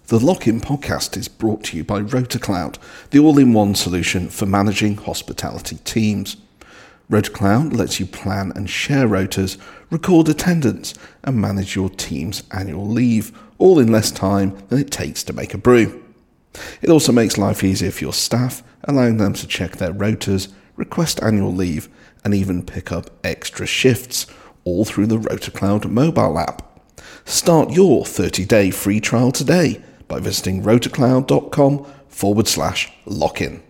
The Lock-In podcast is brought to you by RotorCloud, the all-in-one solution for managing hospitality teams. RotorCloud lets you plan and share rotas, record attendance, and manage your team's annual leave, all in less time than it takes to make a brew. It also makes life easier for your staff, allowing them to check their rotas, request annual leave, and even pick up extra shifts, all through the RotorCloud mobile app. Start your 30-day free trial today by visiting rotorcloud.com/lock-in.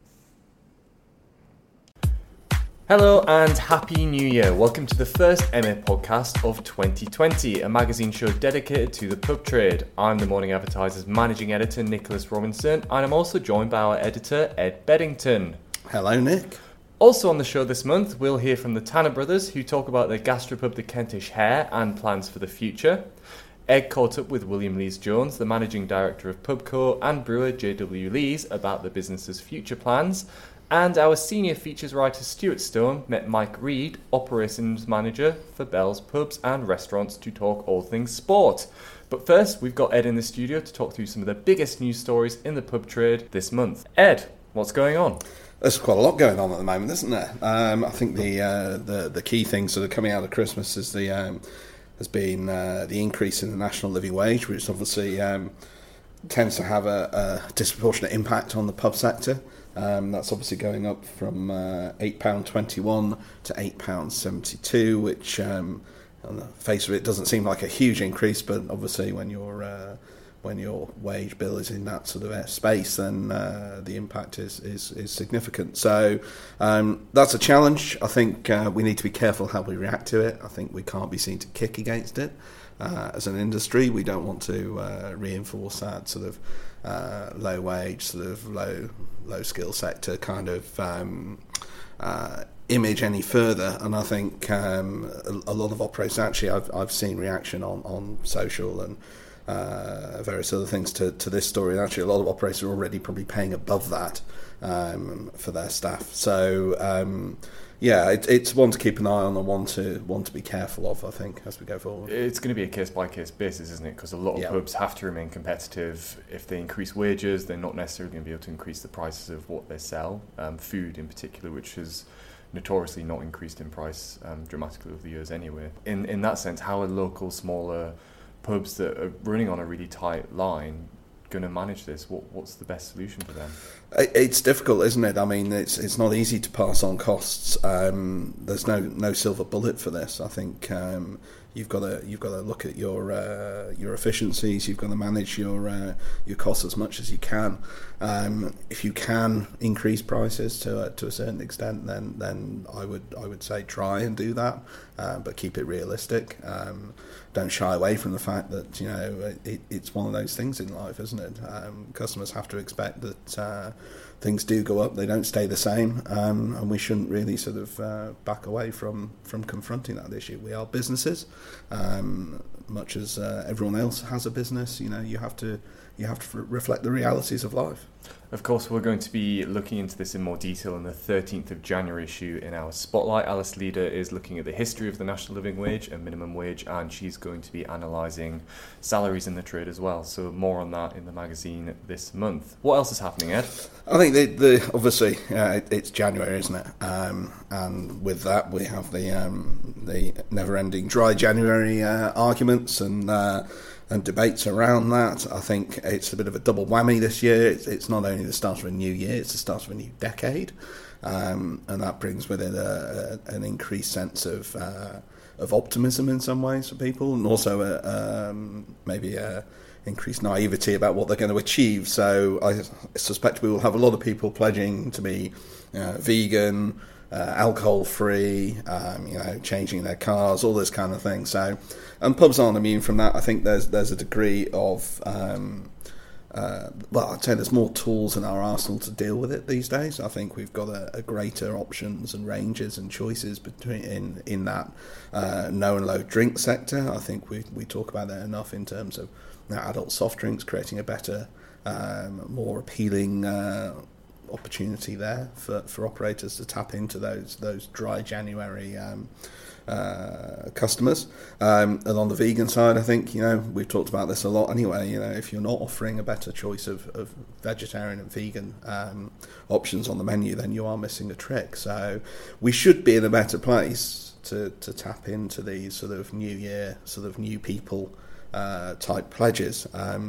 Hello and Happy New Year. Welcome to the first MA podcast of 2020, a magazine show dedicated to the pub trade. I'm the Morning Advertiser's managing editor, Nicholas Robinson, and I'm also joined by our editor, Ed Beddington. Hello, Nick. Also on the show this month, we'll hear from the Tanner brothers, who talk about their gastropub, the Kentish Hare, and plans for the future. Ed caught up with William Lees-Jones, the managing director of Pubco, and brewer J.W. Lees about the business's future plans. And our senior features writer Stuart Stone met Mike Reed, operations manager for Bell's Pubs and Restaurants, to talk all things sport. But first, we've got Ed in the studio to talk through some of the biggest news stories in the pub trade this month. Ed, what's going on? There's quite a lot going on at the moment, isn't there? I think the key things that are coming out of Christmas is has been the increase in the national living wage, which obviously tends to have a disproportionate impact on the pub sector. That's obviously going up from £8.21 to £8.72, which on the face of it doesn't seem like a huge increase, but obviously when your wage bill is in that sort of space, then the impact is significant. So that's a challenge. I think we need to be careful how we react to it. I think we can't be seen to kick against it. As an industry, we don't want to reinforce that sort of low wage, sort of low skill sector kind of image any further. And I think a lot of operators, actually, I've seen reaction on social and various other things to this story. And actually, a lot of operators are already probably paying above that for their staff. So it's one to keep an eye on and one to be careful of, I think, as we go forward. It's going to be a case-by-case basis, isn't it? Because a lot of pubs have to remain competitive. If they increase wages, they're not necessarily going to be able to increase the prices of what they sell, food in particular, which has notoriously not increased in price dramatically over the years anyway. In that sense, how are local, smaller pubs that are running on a really tight line going to manage this? What's the best solution for them? It's difficult, isn't it? I mean, it's not easy to pass on costs. There's no silver bullet for this. I think you've got to look at your efficiencies. You've got to manage your costs as much as you can. If you can increase prices to a certain extent, then I would say try and do that, but keep it realistic. Don't shy away from the fact that it's one of those things in life, isn't it? Customers have to expect that things do go up; they don't stay the same, and we shouldn't really sort of back away from confronting that issue. We are businesses, much as everyone else has a business. You have to reflect the realities of life. Of course, we're going to be looking into this in more detail in the 13th of January issue in our Spotlight. Alice Leader is looking at the history of the national living wage and minimum wage, and she's going to be analysing salaries in the trade as well. So more on that in the magazine this month. What else is happening, Ed? I think obviously it's January, isn't it? And with that we have the never-ending dry January arguments and debates around that. I think it's a bit of a double whammy this year. It's not only the start of a new year, it's the start of a new decade, and that brings with it an increased sense of optimism in some ways for people, and also maybe increased naivety about what they're going to achieve. So I suspect we will have a lot of people pledging to be vegan, alcohol-free, changing their cars, all this kind of thing. So, and pubs aren't immune from that. I think there's a degree of, I'd say there's more tools in our arsenal to deal with it these days. I think we've got a greater options and ranges and choices in that no and low drink sector. I think we talk about that enough in terms of adult soft drinks, creating a better, more appealing opportunity there for operators to tap into those dry January customers. And on the vegan side, I think, we've talked about this a lot anyway, if you're not offering a better choice of vegetarian and vegan options on the menu, then you are missing a trick. So we should be in a better place to tap into these sort of new year, sort of new people type pledges.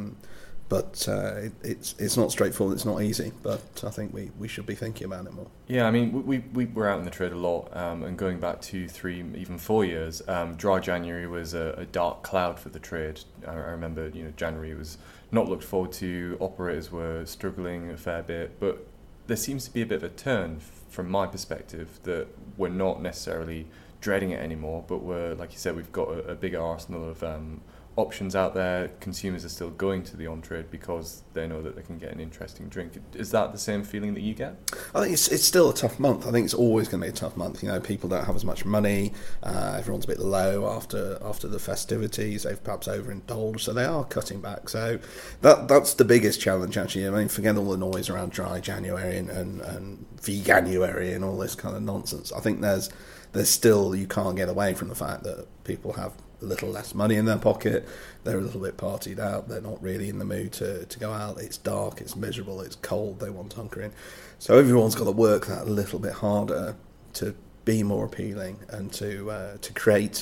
But it's not straightforward, it's not easy, but I think we should be thinking about it more. Yeah, I mean, we were out in the trade a lot, and going back 2, 3, even 4 years, dry January was a dark cloud for the trade. I remember, January was not looked forward to, operators were struggling a fair bit, but there seems to be a bit of a turn from my perspective that we're not necessarily dreading it anymore, but we're, like you said, we've got a bigger arsenal of options out there. Consumers are still going to the on-trade because they know that they can get an interesting drink. Is that the same feeling that you get? I think it's still a tough month. I think it's always going to be a tough month. People don't have as much money. Everyone's a bit low after the festivities. They've perhaps overindulged, so they are cutting back. So that's the biggest challenge, actually. I mean, forget all the noise around dry January and veganuary and all this kind of nonsense. I think there's still, you can't get away from the fact that people have a little less money in their pocket, they're a little bit partied out, they're not really in the mood to go out, it's dark, it's miserable, it's cold, they want to hunker in. So everyone's got to work that a little bit harder to be more appealing and to create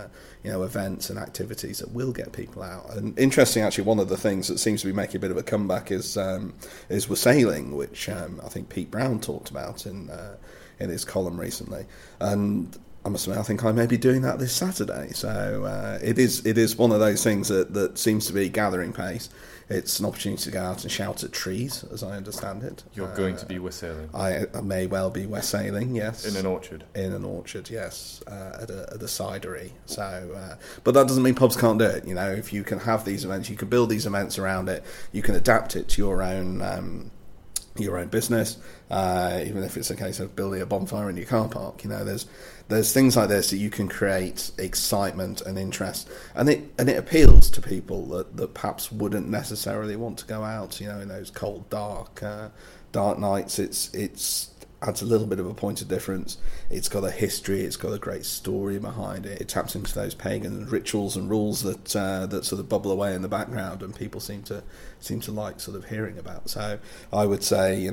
events and activities that will get people out. And interesting, actually, one of the things that seems to be making a bit of a comeback is wassailing, which I think Pete Brown talked about in his column recently. And I must admit, I think I may be doing that this Saturday. So it is one of those things that seems to be gathering pace. It's an opportunity to go out and shout at trees, as I understand it. You're going to be wassailing? I may well be wassailing, yes. In an orchard? In an orchard, yes, at a cidery. So, but that doesn't mean pubs can't do it. If you can have these events, you can build these events around it, you can adapt it to your own business, even if it's a case of building a bonfire in your car park. There's things like this that you can create excitement and interest, and it appeals to people that perhaps wouldn't necessarily want to go out, in those cold, dark nights. It's adds a little bit of a point of difference. It's got a history, it's got a great story behind it. It taps into those pagan rituals and rules that sort of bubble away in the background, and people seem to like sort of hearing about. So I would say,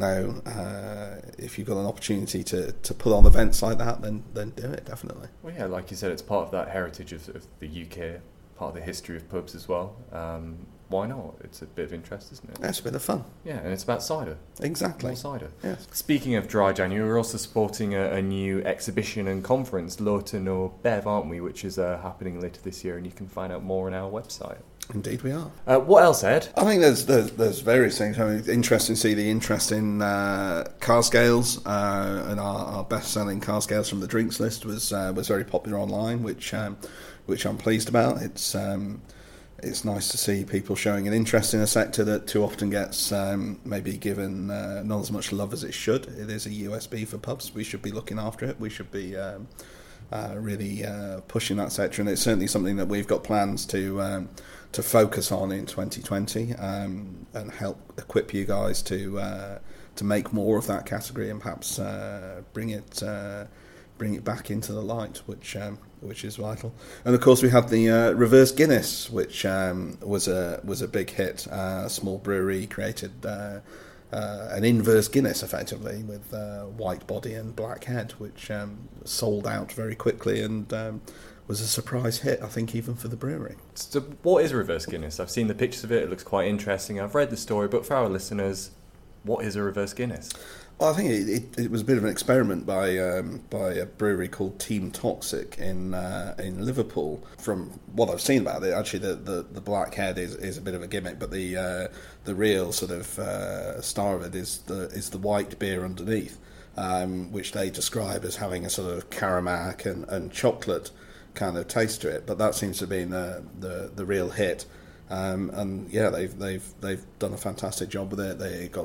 if you've got an opportunity to put on events like that, then do it, definitely. Well, yeah, like you said, it's part of that heritage of the UK, part of the history of pubs as well. Why not? It's a bit of interest, isn't it? Yeah, it's a bit of fun. Yeah, and it's about cider. Exactly. More cider. Yes. Speaking of dry January, we're also supporting a new exhibition and conference, Lota No Bev, aren't we? Which is happening later this year, and you can find out more on our website. Indeed we are. What else, Ed? I think there's various things. I mean, it's interesting to see the interest in car scales, and our best-selling car scales from the drinks list was very popular online, which I'm pleased about. It's nice to see people showing an interest in a sector that too often gets maybe given not as much love as it should. It is a USP for pubs. We should be looking after it. We should be really pushing that sector, and it's certainly something that we've got plans to focus on in 2020 and help equip you guys to make more of that category and perhaps bring it back into the light, which is vital. And of course we have the Reverse Guinness, which was a big hit. A small brewery created an inverse Guinness, effectively, with white body and black head, which sold out very quickly and was a surprise hit, I think, even for the brewery. So what is Reverse Guinness? I've seen the pictures of it. It looks quite interesting. I've read the story, but for our listeners, what is a Reverse Guinness? Well, I think it was a bit of an experiment by a brewery called Team Toxic in Liverpool. From what I've seen about it, actually the black head is a bit of a gimmick, but the real sort of star of it is the white beer underneath, which they describe as having a sort of caramel and chocolate kind of taste to it. But that seems to be the real hit, and yeah, they've done a fantastic job with it. They got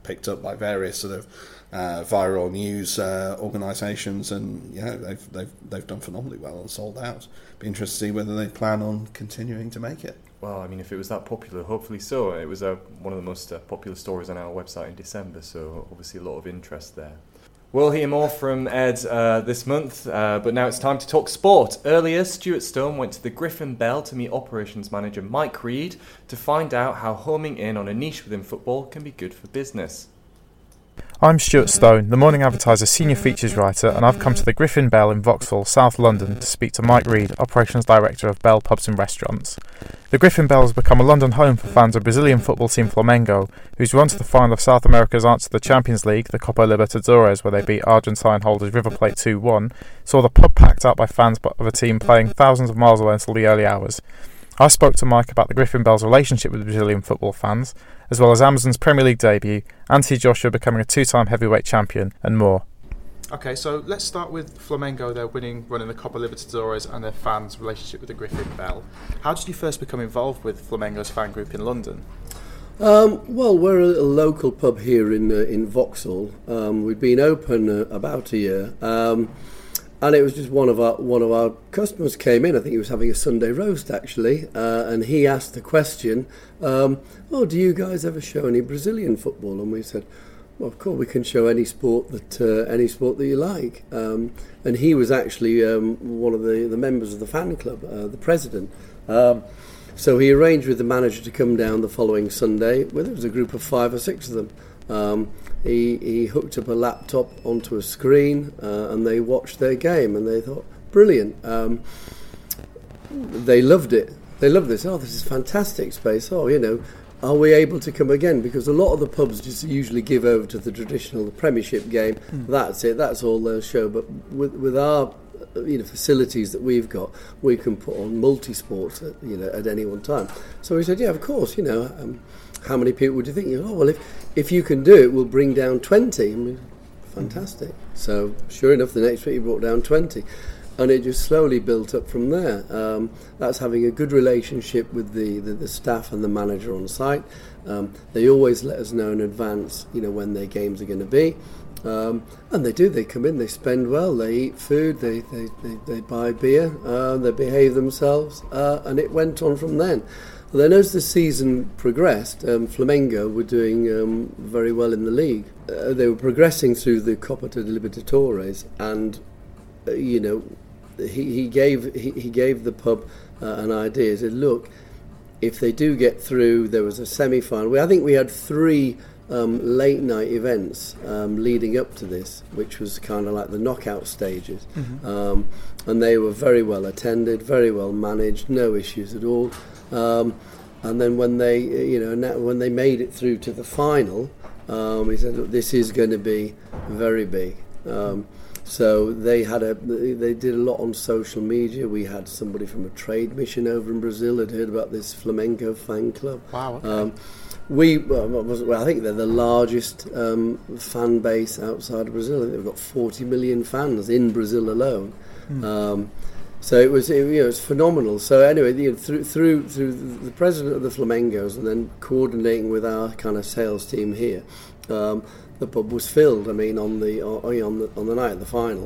picked up by various sort of viral news organisations, and they've done phenomenally well and sold out. Be interested to see whether they plan on continuing to make it. Well, I mean, if it was that popular, hopefully so. It was one of the most popular stories on our website in December, so obviously a lot of interest there. We'll hear more from Ed this month, but now it's time to talk sport. Earlier, Stuart Stone went to the Griffin Bell to meet operations manager Mike Reid to find out how homing in on a niche within football can be good for business. I'm Stuart Stone, the Morning Advertiser's senior features writer, and I've come to the Griffin Bell in Vauxhall, South London, to speak to Mike Reid, Operations Director of Bell Pubs and Restaurants. The Griffin Bell has become a London home for fans of Brazilian football team Flamengo, whose run to the final of South America's answer to the Champions League, the Copa Libertadores, where they beat Argentine holders River Plate 2-1, saw the pub packed out by fans of a team playing thousands of miles away until the early hours. I spoke to Mike about the Griffin Bell's relationship with Brazilian football fans, as well as Amazon's Premier League debut, Anthony Joshua becoming a two-time heavyweight champion, and more. Okay, so let's start with Flamengo. They're running the Copa Libertadores, and their fans' relationship with the Griffin Bell. How did you first become involved with Flamengo's fan group in London? Well, we're a local pub here in Vauxhall. We've been open about a year. And it was just one of our customers came in. I think he was having a Sunday roast actually, and he asked the question, "Oh, do you guys ever show any Brazilian football?" And we said, "Well, of course we can show any sport that you like." And he was actually one of the members of the fan club, the president. So he arranged with the manager to come down the following Sunday. Well, there was a group of 5 or 6 of them. He hooked up a laptop onto a screen and they watched their game and they thought, brilliant. They loved it. They loved this. Oh, this is fantastic space. Oh, are we able to come again? Because a lot of the pubs just usually give over to the traditional Premiership game. That's it. That's all they'll show. But with our facilities that we've got, we can put on multi-sports at any one time. So we said, yeah, of course. How many people would you think? Oh, well, if you can do it, we'll bring down 20. I mean, fantastic. So sure enough, the next week he brought down 20. And it just slowly built up from there. That's having a good relationship with the staff and the manager on site. They always let us know in advance, when their games are going to be. And they do. They come in, they spend well, they eat food, they buy beer, they behave themselves, and it went on from then. Then as the season progressed, Flamengo were doing very well in the league. They were progressing through the Copa Libertadores, and he gave the pub an idea. He said, look, if they do get through, there was a semi-final. I think we had 3 late night events leading up to this, which was kind of like the knockout stages, and they were very well attended, very well managed, no issues at all. And then when they, when they made it through to the final, he said, look, this is going to be very big. So they did a lot on social media. We had somebody from a trade mission over in Brazil had heard about this Flamengo fan club. Wow. Okay. I think they're the largest fan base outside of Brazil. I think they've got 40 million fans in Brazil alone. So it was phenomenal. So anyway, through the president of the Flamengos and then coordinating with our kind of sales team here, the pub was filled. I mean, on the night of the final,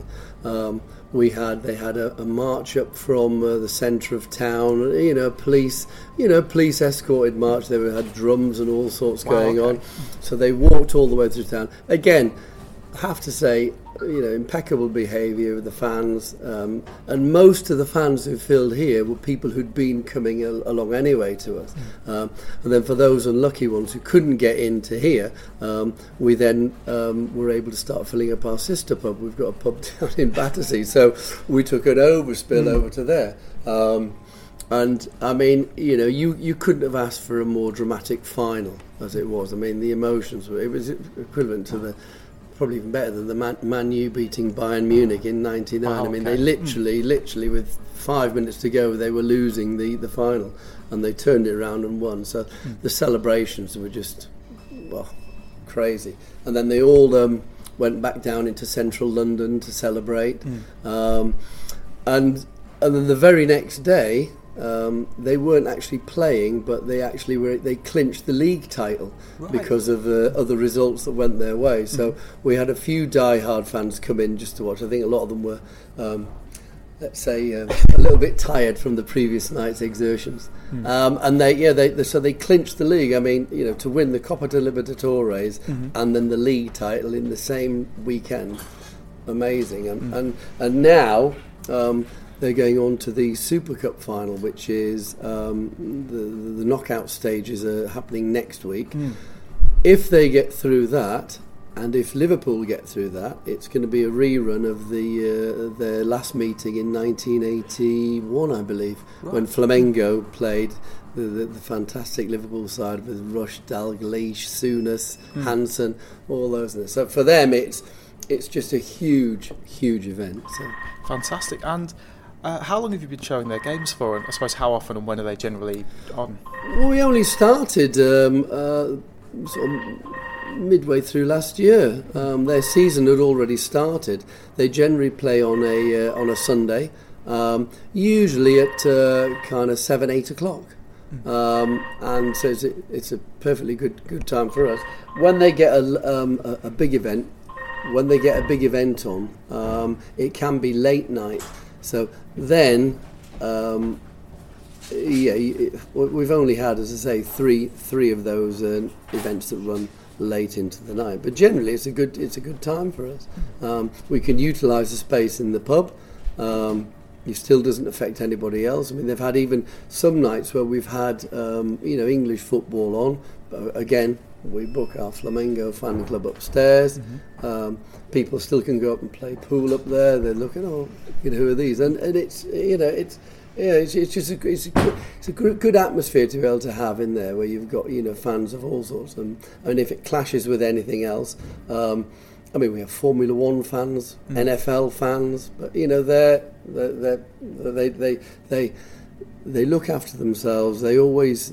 they had a march up from the centre of town. Police escorted march. They had drums and all sorts going on. So they walked all the way through town. Again, I have to say, impeccable behaviour with the fans, and most of the fans who filled here were people who'd been coming along anyway to us. And then for those unlucky ones who couldn't get into here, we then were able to start filling up our sister pub. We've got a pub down in Battersea, so we took an overspill over to there. And I mean, you couldn't have asked for a more dramatic final as it was. I mean, the emotions it was equivalent to probably even better than the Man U beating Bayern Munich in '99. Wow, I mean, okay. they literally with 5 minutes to go, they were losing the final, and they turned it around and won. So the celebrations were just crazy. And then they all went back down into central London to celebrate. And then the very next day, they weren't actually playing, but they clinched the league title because of other results that went their way. So we had a few die-hard fans come in just to watch. I think a lot of them were, let's say, a little bit tired from the previous night's exertions. And they clinched the league. I mean, to win the Copa de Libertadores and then the league title in the same weekend, amazing. And now they're going on to the Super Cup final, which is the knockout stages are happening next week. If they get through that, and if Liverpool get through that, it's going to be a rerun of their last meeting in 1981, I believe, when Flamengo played the fantastic Liverpool side with Rush, Dalglish, Souness, Hansen, all those. So for them, it's just a huge event. So. Fantastic. And how long have you been showing their games for? And I suppose how often and when are they generally on? Well, we only started sort of midway through last year. Their season had already started. They generally play on a Sunday, usually at kind of 7-8 o'clock. And so it's a perfectly good time for us. When they get a big event, on, it can be late night. So then, we've only had, as I say, three of those events that run late into the night. But generally, it's a good time for us. We can utilise the space in the pub. It still doesn't affect anybody else. I mean, they've had even some nights where we've had English football on. But again, we book our Flamengo fan club upstairs. People still can go up and play pool up there. They're looking, who are these? And it's just a good atmosphere to be able to have in there, where you've got fans of all sorts. And if it clashes with anything else, I mean, we have Formula One fans, NFL fans, but they look after themselves. They always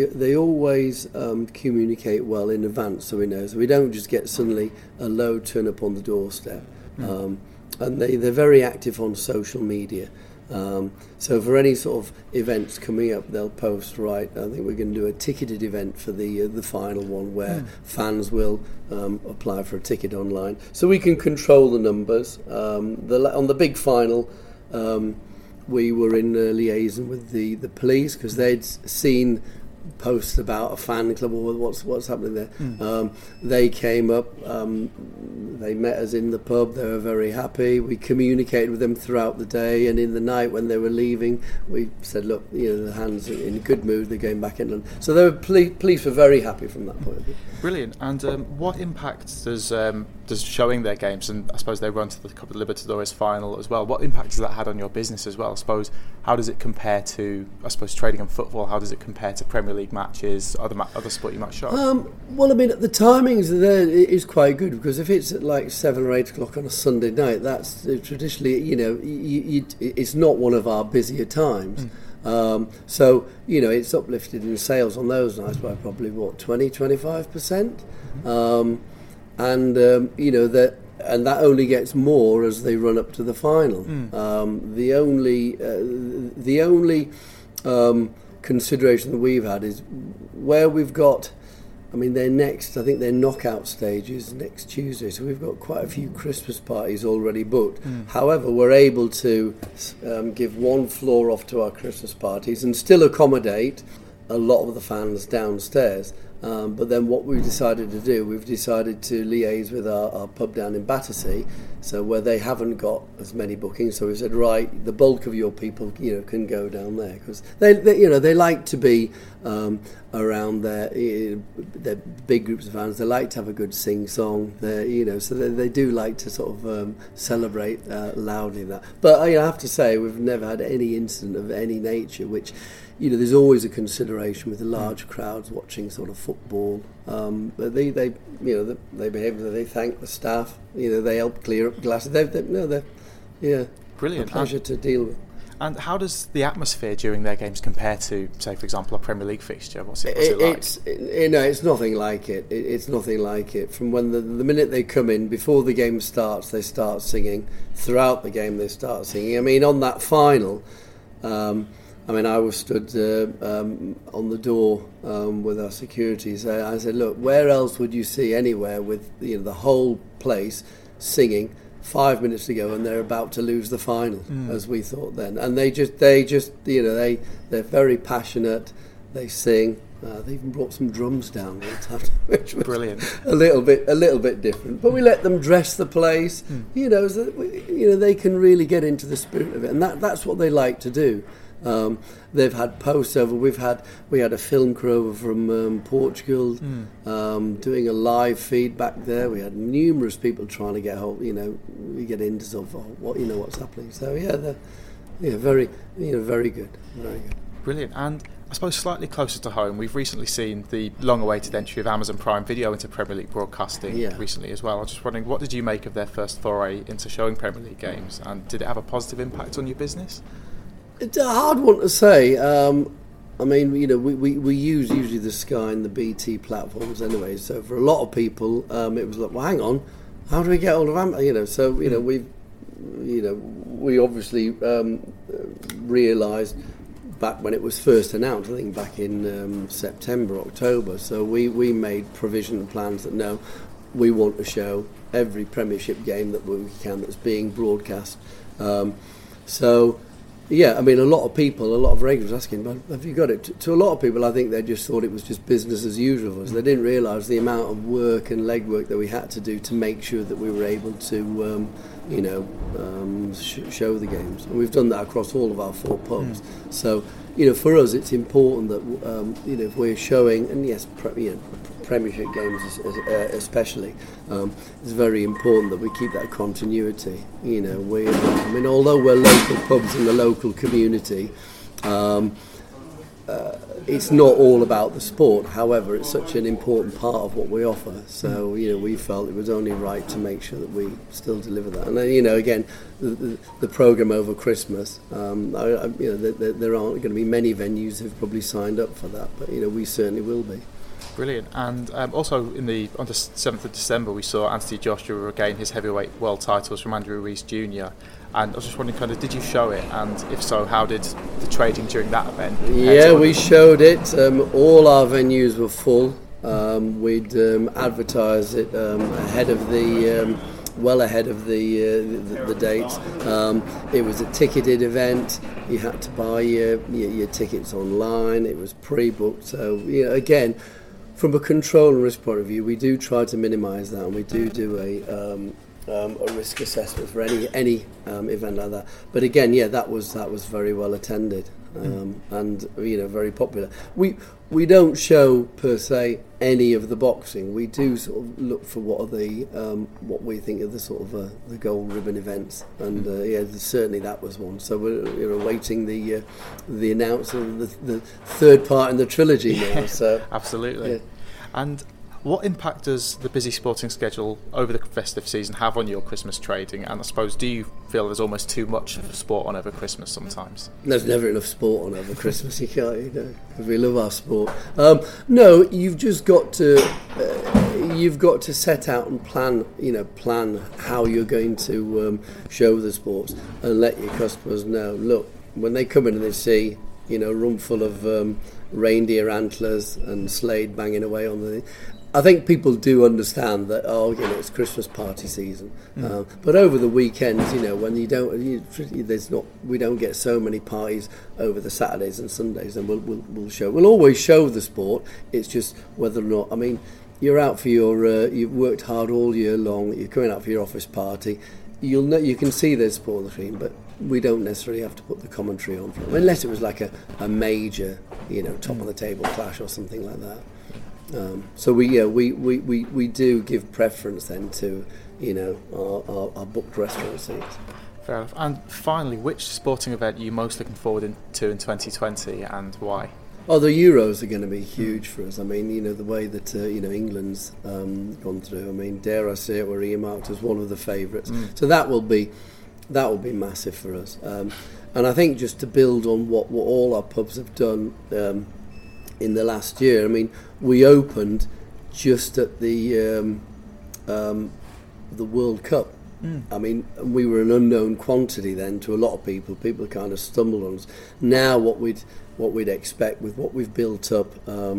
communicate well in advance, so we know. So we don't just get suddenly a load turn up on the doorstep. And they're very active on social media. So for any sort of events coming up, they'll post, right, I think we're going to do a ticketed event for the final one, where fans will apply for a ticket online. So we can control the numbers. On the big final, we were in liaison with the police, because they'd seen posts about a fan club or what's happening there. They came up, they met us in the pub. They were very happy. We communicated with them throughout the day, and in the night when they were leaving, we said, look, the hands are in a good mood, they're going back in. So they were police were very happy from that point of view. Brilliant. And what impact does showing their games, and I suppose they run to the Copa Libertadores final as well, what impact has that had on your business as well? I suppose, how does it compare to, trading and football? How does it compare to Premier League matches, other sport you might show? Well, I mean, the timings there is quite good, because if it's at like 7 or 8 o'clock on a Sunday night, that's traditionally, it's not one of our busier times. So it's uplifted in sales on those nights by probably 20-25%, and that only gets more as they run up to the final. The only consideration that we've had is where we've got, I mean, their knockout stage is next Tuesday, so we've got quite a few Christmas parties already booked. However, we're able to give one floor off to our Christmas parties and still accommodate a lot of the fans downstairs. But then what we've decided to do, we've decided to liaise with our pub down in Battersea, so where they haven't got as many bookings. So we said, right, the bulk of your people, can go down there, because they like to be around their big groups of fans. They like to have a good sing-song. So they do like to sort of celebrate loudly that. But I have to say, we've never had any incident of any nature, which, there's always a consideration with the large crowds watching sort of football. But they behave. They thank the staff. They help clear up glasses. They're brilliant. A pleasure to deal with. And how does the atmosphere during their games compare to, say, for example, a Premier League fixture? What's it like? It's nothing like it. It's nothing like it. From when the minute they come in, before the game starts, they start singing. Throughout the game, they start singing. I mean, on that final, I mean, I was stood on the door with our security. So I said, look, where else would you see anywhere with the whole place singing 5 minutes to go and they're about to lose the final, as we thought then. And they just they're very passionate. They sing. They even brought some drums down, which was Brilliant. a little bit different. But we let them dress the place, so that, they can really get into the spirit of it, and that's what they like to do. They've had posts over. We had a film crew over from Portugal doing a live feed back there. We had numerous people trying to get hold, we get into sort of what's happening. So very good, very good. Brilliant. And I suppose slightly closer to home, we've recently seen the long-awaited entry of Amazon Prime Video into Premier League broadcasting recently as well. I was just wondering, what did you make of their first foray into showing Premier League games, and did it have a positive impact on your business? It's a hard one to say. I mean, we use usually the Sky and the BT platforms anyway. So for a lot of people, it was like, well, hang on, how do we get hold of Amazon? So we obviously realised back when it was first announced, I think back in September, October. So we made provisional plans that no, we want to show every Premiership game that we can that's being broadcast. Yeah, I mean, a lot of regulars asking, well, have you got it? To a lot of people, I think they just thought it was just business as usual. They didn't realise the amount of work and legwork that we had to do to make sure that we were able to, show the games. And we've done that across all of our 4 pubs. So, for us, it's important that, if we're showing, and yes, Premiership games especially, it's very important that we keep that continuity. Although we're local pubs in the local community, it's not all about the sport. However, it's such an important part of what we offer. So we felt it was only right to make sure that we still deliver that. And again, the programme over Christmas, there aren't going to be many venues who've probably signed up for that, but we certainly will be. Brilliant. And also on the 7th of December, we saw Anthony Joshua regain his heavyweight world titles from Andrew Ruiz Jr. And I was just wondering, did you show it? And if so, how did the trading during that event? Yeah, we showed it. All our venues were full. We'd advertised it ahead of the dates. It was a ticketed event. You had to buy your tickets online. It was pre-booked. So again, from a control and risk point of view, we do try to minimise that, and we do a risk assessment for any event like that. But again, that was very well attended and very popular. We don't show per se any of the boxing. We do sort of look for what we think are the sort of the gold ribbon events, and certainly that was one. So we're awaiting the announcement of the third part in the trilogy now. So absolutely. Yeah. And what impact does the busy sporting schedule over the festive season have on your Christmas trading? And I suppose, do you feel there's almost too much of sport on over Christmas sometimes? There's never enough sport on over Christmas, you can't, because we love our sport. No, you've just got to set out and plan how you're going to show the sports and let your customers know. Look, when they come in and they see a room full of reindeer antlers and Slade banging away on the. I think people do understand that. It's Christmas party season, but over the weekends, when we don't get so many parties over the Saturdays and Sundays, and we'll always show the sport. It's just whether or not. I mean, you're out for you've worked hard all year long. You're coming out for your office party. You can see there's sport on the screen, but we don't necessarily have to put the commentary on for them, unless it was like a major, top of the table clash or something like that. So we do give preference then to our booked restaurant seats. Fair enough. And finally, which sporting event are you most looking forward to in 2020, and why? Oh, the Euros are going to be huge for us. I mean, the way that England's gone through. I mean, dare I say it, we're earmarked as one of the favourites. So that will be massive for us. And I think just to build on what all our pubs have done in the last year. I mean, we opened just at the World Cup. I mean, we were an unknown quantity then to a lot of people. People kind of stumbled on us. Now, what we'd expect with what we've built up,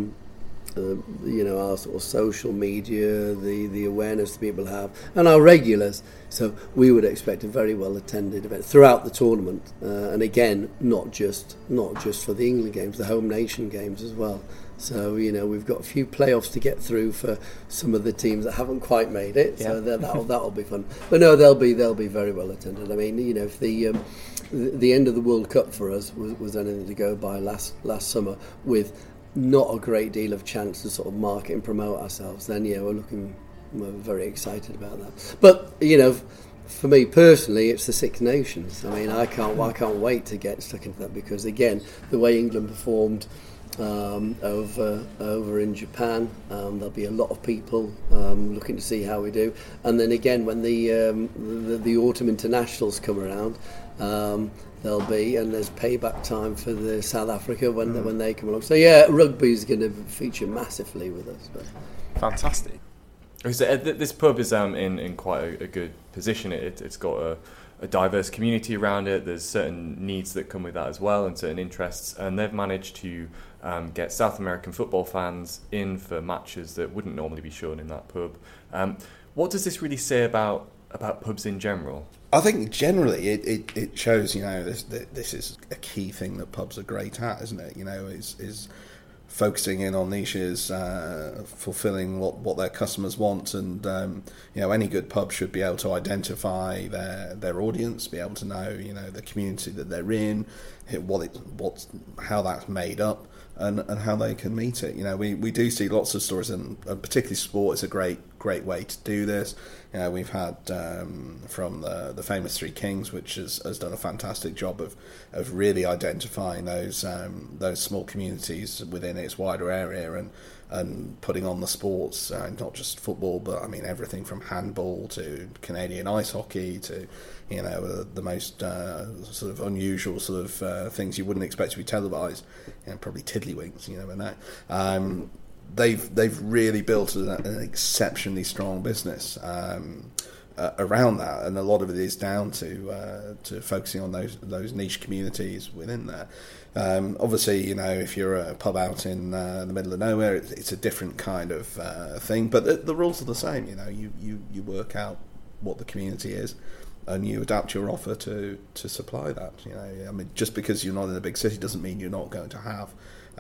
our sort of social media, the awareness that people have, and our regulars. So we would expect a very well attended event throughout the tournament, and again, not just for the England games, the home nation games as well. So we've got a few playoffs to get through for some of the teams that haven't quite made it. Yeah. So that'll be fun. But no, they'll be very well attended. I mean, if the end of the World Cup for us was anything to go by last summer with not a great deal of chance to sort of market and promote ourselves, then we're very excited about that. But for me personally, it's the Six Nations. I mean, I can't wait to get stuck into that, because again, the way England performed over in Japan, there'll be a lot of people looking to see how we do. And then again, when the autumn internationals come around, there'll be, and there's payback time for the South Africa when they come along. So yeah, rugby's going to feature massively with us. But. Fantastic. So this pub is in quite a good position. It's got a diverse community around it. There's certain needs that come with that as well, and certain interests, and they've managed to get South American football fans in for matches that wouldn't normally be shown in that pub. What does this really say about pubs in general? I think generally it shows, this is a key thing that pubs are great at, isn't it? Is focusing in on niches, fulfilling what their customers want, and any good pub should be able to identify their audience, be able to know the community that they're in, how that's made up, and how they can meet it. We do see lots of stories, and particularly sport is a great way to do this. We've had from the famous Three Kings, which has done a fantastic job of really identifying those small communities within its wider area and putting on the sports, not just football, but I mean everything from handball to Canadian ice hockey to the most sort of unusual sort of things you wouldn't expect to be televised, probably tiddlywinks, and that. They've really built an exceptionally strong business around that, and a lot of it is down to focusing on those niche communities within there. Obviously, if you're a pub out in the middle of nowhere, it's a different kind of thing, but the rules are the same. You work out what the community is, and you adapt your offer to supply that. I mean, just because you're not in a big city doesn't mean you're not going to have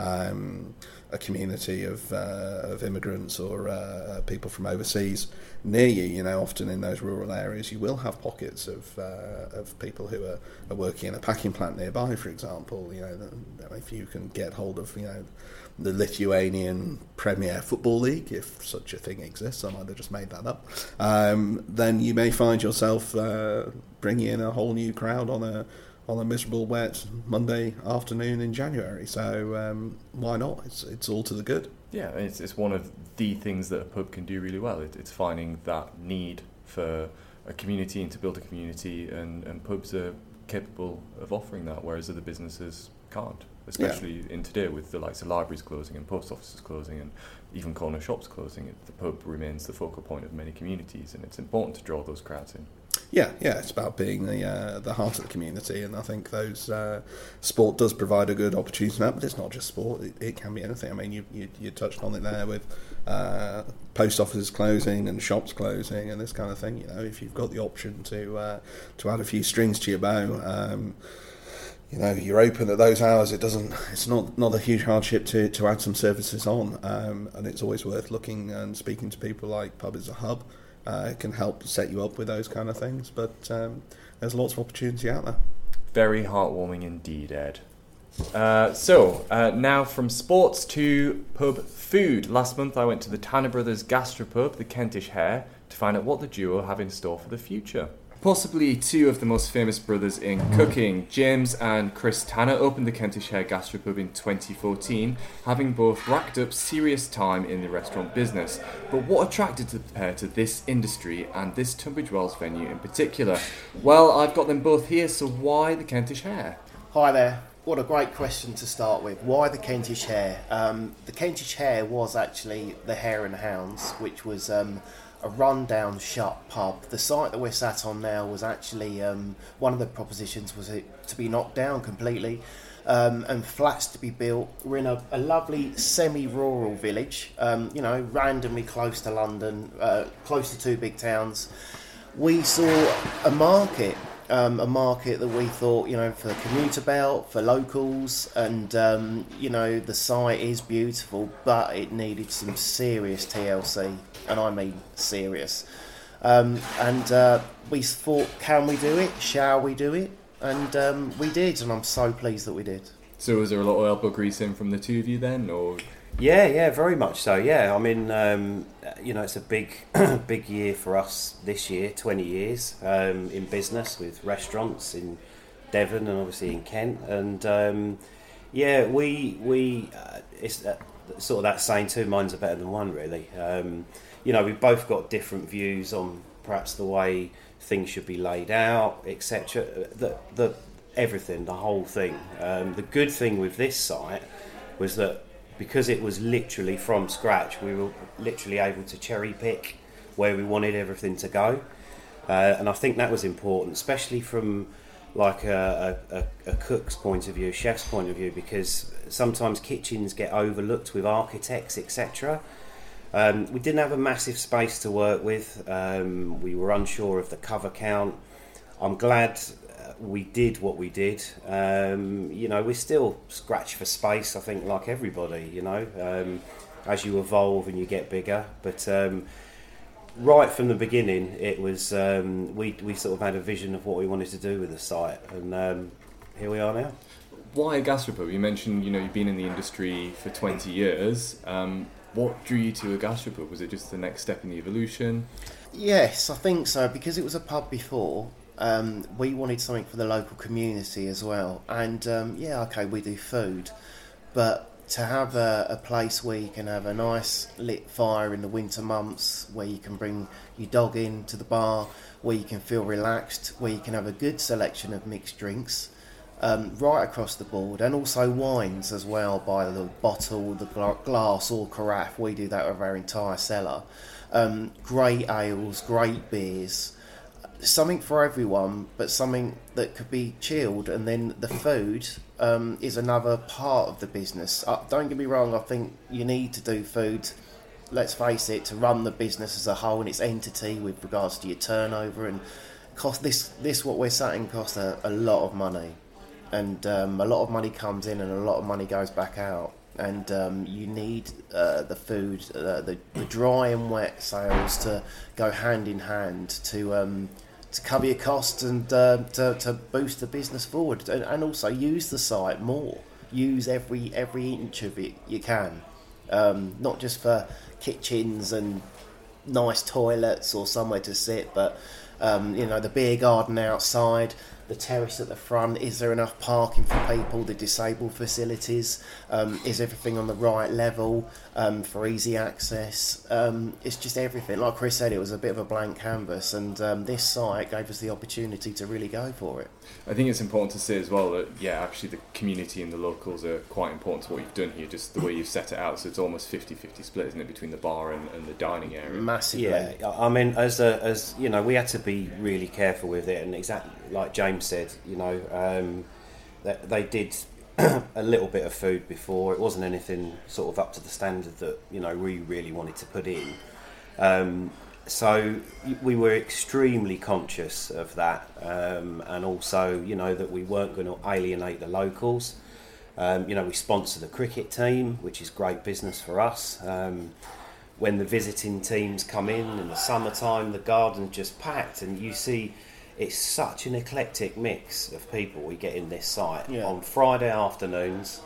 a community of immigrants or people from overseas near you. Often in those rural areas, you will have pockets of people who are working in a packing plant nearby, for example. If you can get hold of the Lithuanian Premier Football League, if such a thing exists, I might have just made that up, then you may find yourself bringing in a whole new crowd on a miserable wet Monday afternoon in January. So why not? It's all to the good. Yeah, it's one of the things that a pub can do really well. It's finding that need for a community and to build a community, and pubs are capable of offering that, whereas other businesses can't, especially in today with the likes of libraries closing and post offices closing and even corner shops closing. The pub remains the focal point of many communities, and it's important to draw those crowds in. Yeah, it's about being the heart of the community, and I think those sport does provide a good opportunity for that. But it's not just sport; it can be anything. I mean, you touched on it there with post offices closing and shops closing and this kind of thing. If you've got the option to add a few strings to your bow, you're open at those hours. It's not a huge hardship to add some services on, and it's always worth looking and speaking to people like Pub is a Hub. It can help set you up with those kind of things, but there's lots of opportunity out there. Very heartwarming indeed, Ed. So now from sports to pub food. Last month I went to the Tanner Brothers Gastropub, the Kentish Hare, to find out what the duo have in store for the future. Possibly two of the most famous brothers in cooking, James and Chris Tanner, opened the Kentish Hare Gastropub in 2014, having both racked up serious time in the restaurant business. But what attracted the pair to this industry and this Tunbridge Wells venue in particular? Well, I've got them both here, so why the Kentish Hare? Hi there. What a great question to start with. Why the Kentish Hare? The Kentish Hare was actually the Hare and Hounds, which was a rundown shut pub. The site that we're sat on now was actually one of the propositions was it to be knocked down completely and flats to be built. We're in a lovely semi-rural village, randomly close to London, close to two big towns. We saw a market that we thought, for the commuter belt, for locals, and, the site is beautiful, but it needed some serious TLC, and I mean serious. We thought, can we do it? Shall we do it? And we did, and I'm so pleased that we did. So was there a lot of elbow grease in from the two of you then, or...? Yeah, very much so. Yeah, I mean, it's a big, big year for us this year. 20 years in business with restaurants in Devon and obviously in Kent, and we it's sort of that saying, two minds are better than one, really. We've both got different views on perhaps the way things should be laid out, etc. The everything, the whole thing. The good thing with this site was that, because it was literally from scratch, we were literally able to cherry pick where we wanted everything to go, and I think that was important, especially from like a cook's point of view, a chef's point of view, because sometimes kitchens get overlooked with architects, etc. We didn't have a massive space to work with. We were unsure of the cover count. I'm glad we did what we did. We still scratch for space, I think, like everybody, as you evolve and you get bigger. But right from the beginning, it was we sort of had a vision of what we wanted to do with the site, and here we are now. Why a gastropub? You mentioned, you've been in the industry for 20 years. What drew you to a gastropub? Was it just the next step in the evolution? Yes, I think so, because it was a pub before. We wanted something for the local community as well, and we do food, but to have a place where you can have a nice lit fire in the winter months, where you can bring your dog in to the bar, where you can feel relaxed, where you can have a good selection of mixed drinks, right across the board, and also wines as well, by the bottle, the glass or carafe. We do that with our entire cellar. Great ales, great beers. Something for everyone, but something that could be chilled. And then the food is another part of the business. Don't get me wrong, I think you need to do food, let's face it, to run the business as a whole and its entity with regards to your turnover, and cost this what we're saying costs a lot of money, and a lot of money comes in and a lot of money goes back out, and you need the food, the dry and wet sales to go hand in hand to cover your costs and to boost the business forward, and also use the site more. Use every inch of it you can, not just for kitchens and nice toilets or somewhere to sit, but the beer garden outside, the terrace at the front. Is there enough parking for people? The disabled facilities, is everything on the right level for easy access? It's just everything. Like Chris said, it was a bit of a blank canvas, and this site gave us the opportunity to really go for it. I think it's important to say as well that, actually the community and the locals are quite important to what you've done here, just the way you've set it out. So it's almost 50-50 split, isn't it, between the bar and the dining area? Massively. Yeah, I mean, as we had to be really careful with it, and exactly like James said, they did a little bit of food before. It wasn't anything sort of up to the standard that we really wanted to put in. So we were extremely conscious of that, and also that we weren't going to alienate the locals. We sponsor the cricket team, which is great business for us. When the visiting teams come in the summertime, the garden's just packed, and you see it's such an eclectic mix of people we get in this site. On Friday afternoons.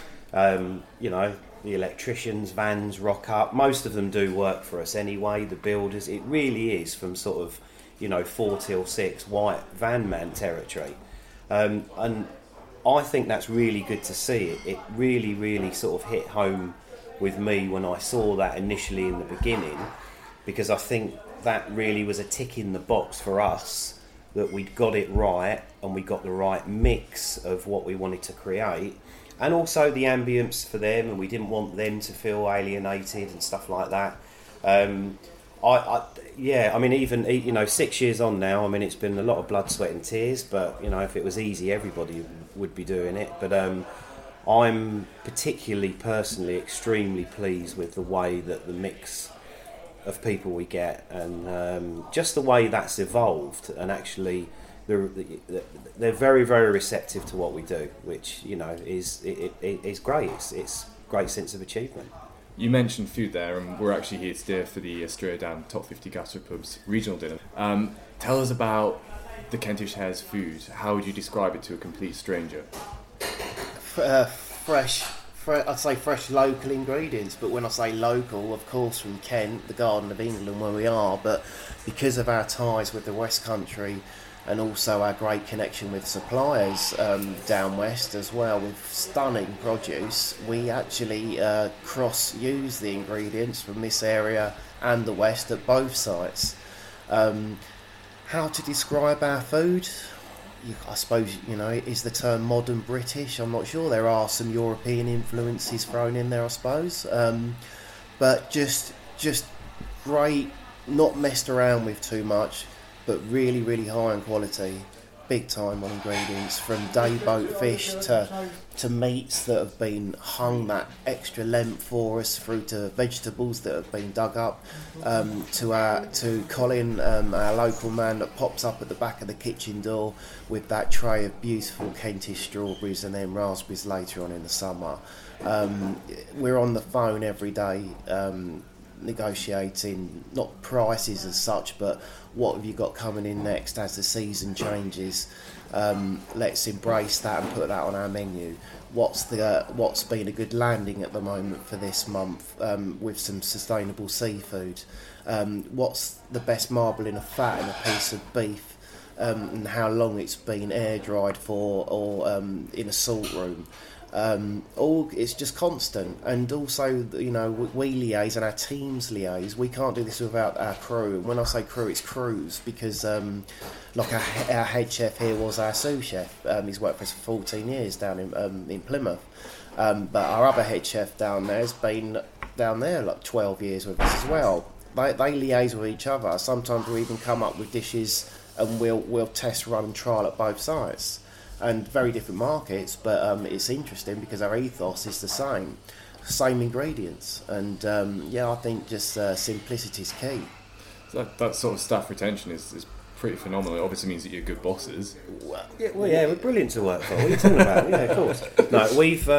The electricians' vans rock up. Most of them do work for us anyway, the builders. It really is from sort of 4 till 6 white van man territory, and I think that's really good to see. It really, really sort of hit home with me when I saw that initially in the beginning, because I think that really was a tick in the box for us, that we'd got it right and we got the right mix of what we wanted to create, and also the ambience for them, and we didn't want them to feel alienated and stuff like that. I mean, even 6 years on now, I mean, it's been a lot of blood, sweat and tears, but if it was easy, everybody would be doing it. But I'm particularly personally extremely pleased with the way that the mix of people we get, and just the way that's evolved, and actually they're very, very receptive to what we do, which is great. It's a great sense of achievement. You mentioned food there, and we're actually here today for the Straight Top 50 Gastropubs regional dinner. Tell us about the Kentish Hare's food. How would you describe it to a complete stranger? Fresh, I'd say fresh local ingredients, but when I say local, of course from Kent, the Garden of England where we are, but because of our ties with the West Country and also our great connection with suppliers down west as well, with stunning produce, we actually cross-use the ingredients from this area and the west at both sites. How to describe our food? I suppose, is the term modern British? I'm not sure. There are some European influences thrown in there, I suppose. But just great, not messed around with too much, but really, really high in quality, big time on ingredients, from dayboat fish to meats that have been hung that extra length for us, through to vegetables that have been dug up, to Colin, our local man that pops up at the back of the kitchen door with that tray of beautiful Kentish strawberries and then raspberries later on in the summer. We're on the phone every day, negotiating not prices as such, but what have you got coming in next as the season changes. Let's embrace that and put that on our menu. What's been a good landing at the moment for this month, with some sustainable seafood? What's the best marbling of fat in a piece of beef, and how long it's been air dried for, or in a salt room. It's just constant, and also we liaise and our teams liaise. We can't do this without our crew. When I say crew, it's crews, because like our head chef here was our sous chef. He's worked for us for 14 years down in Plymouth, but our other head chef down there has been down there like 12 years with us as well. They liaise with each other. Sometimes we even come up with dishes and we'll test, run and trial at both sites. And very different markets, but it's interesting because our ethos is the same ingredients, and I think just simplicity is key. So that sort of staff retention is pretty phenomenal. It obviously means that you're good bosses. We're brilliant to work for. What are you talking about? Yeah, of course. No,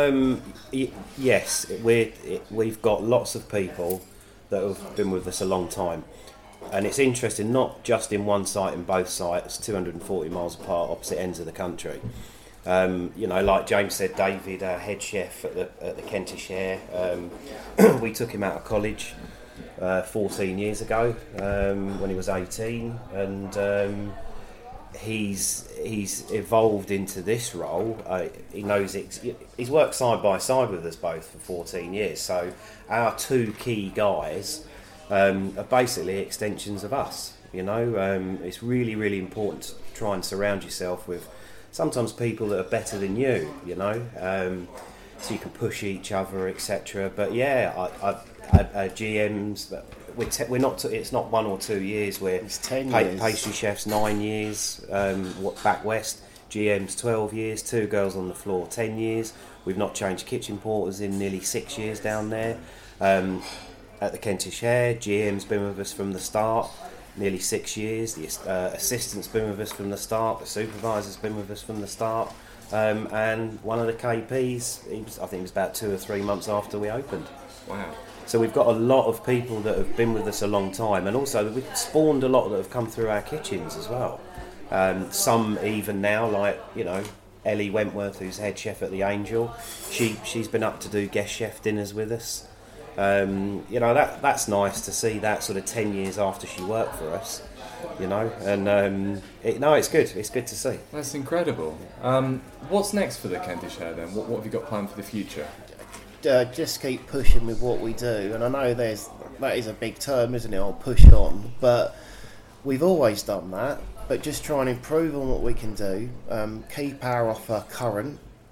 we've got lots of people that have been with us a long time. And it's interesting, not just in one site, in both sites, 240 miles apart, opposite ends of the country. Like James said, David, our head chef at the Kentish Hare, we took him out of college 14 years ago when he was 18, and he's evolved into this role. He knows he's worked side by side with us both for 14 years. So our two key guys are basically extensions of us. It's really, really important to try and surround yourself with sometimes people that are better than you, so you can push each other, etc. But our GMs, we're not. It's not 1 or 2 years. We're 10 years. Pastry chefs 9 years. Back west, GMs 12 years. 2 girls on the floor 10 years. We've not changed kitchen porters in nearly 6 years down there. At the Kentish Hare, GM's been with us from the start, nearly 6 years. The assistant's been with us from the start. The supervisor's been with us from the start. And one of the KPs, I think it was about 2 or 3 months after we opened. Wow. So we've got a lot of people that have been with us a long time, and also we've spawned a lot that have come through our kitchens as well. Some even now, like, Ellie Wentworth, who's head chef at the Angel, she's been up to do guest chef dinners with us. That's nice to see that sort of 10 years after she worked for us, and it's good. It's good to see. That's incredible. What's next for the Kentish Hare then? What have you got planned for the future? Just keep pushing with what we do, and I know that is a big term, isn't it? I'll push on, but we've always done that. But just try and improve on what we can do. Keep our offer current.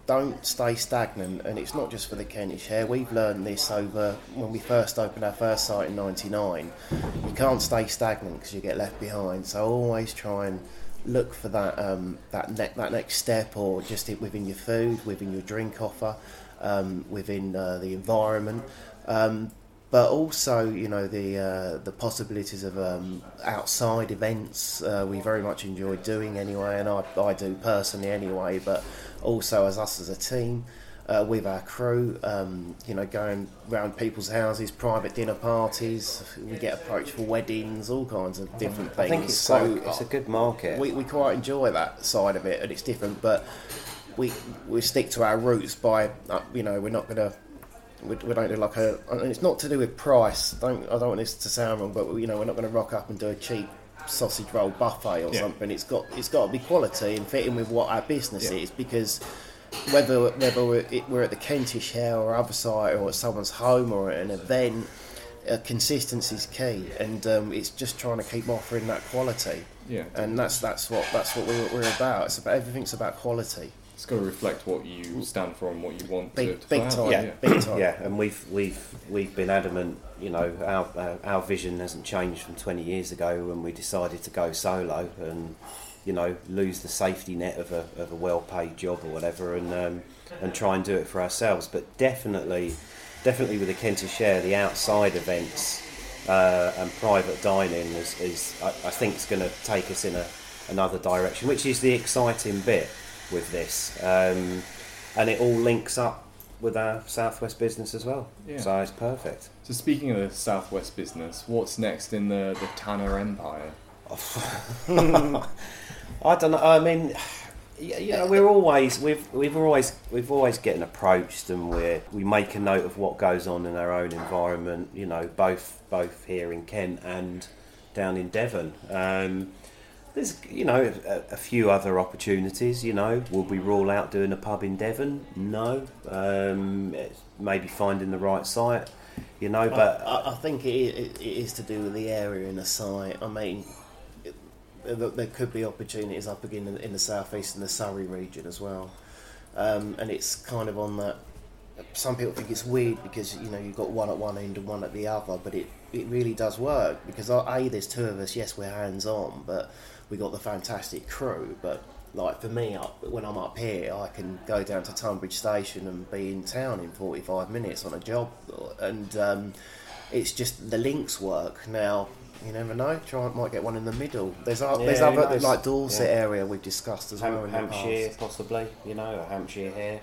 don't stay stagnant, and it's not just for the Kentish Hare. We've learned this over when we first opened our first site in '99. You can't stay stagnant because you get left behind. So always try and look for that next step, or just within your food, within your drink offer, within the environment. But also, the possibilities of outside events we very much enjoy doing anyway, and I do personally anyway, but also as a team, with our crew, going around people's houses, private dinner parties, we get approached for weddings, all kinds of different things. I think it's a good market. We quite enjoy that side of it, and it's different, but we stick to our roots by, we're not going to... We don't do and it's not to do with price. I don't want this to sound wrong, but we're not going to rock up and do a cheap sausage roll buffet or something. It's got to be quality and fit in with what our business is, because whether we're at the Kentish Hare or other site or at someone's home or at an event, consistency is key, and it's just trying to keep offering that quality. Yeah, and that's what we're about. Everything's about quality. It's got to reflect what you stand for and what you want to big time. Big time. Yeah, and we've been adamant. Our vision hasn't changed from 20 years ago when we decided to go solo and lose the safety net of a well-paid job or whatever, and try and do it for ourselves. But definitely with the Kentish Hare, the outside events and private dining is I think it's going to take us in another direction, which is the exciting bit with this, and it all links up with our Southwest business as well. Yeah. So it's perfect. So speaking of the Southwest business, what's next in the Tanner empire? I don't know. I mean, we're always we've always getting approached, and we make a note of what goes on in our own environment. Both here in Kent and down in Devon. There's, a few other opportunities, Will we rule out doing a pub in Devon? No. Maybe finding the right site, but... I think it is to do with the area and the site. I mean, there could be opportunities up again in the southeast and the Surrey region as well. And it's kind of on that... Some people think it's weird because, you've got one at one end and one at the other, but it really does work because, there's two of us, yes, we're hands-on, but... We got the fantastic crew, but like for me, when I'm up here, I can go down to Tunbridge Station and be in town in 45 minutes on a job, and it's just the links work. Now, you never know. Might get one in the middle. There's other like Dorset area we've discussed as well. Hampshire, possibly. A Hampshire Hare.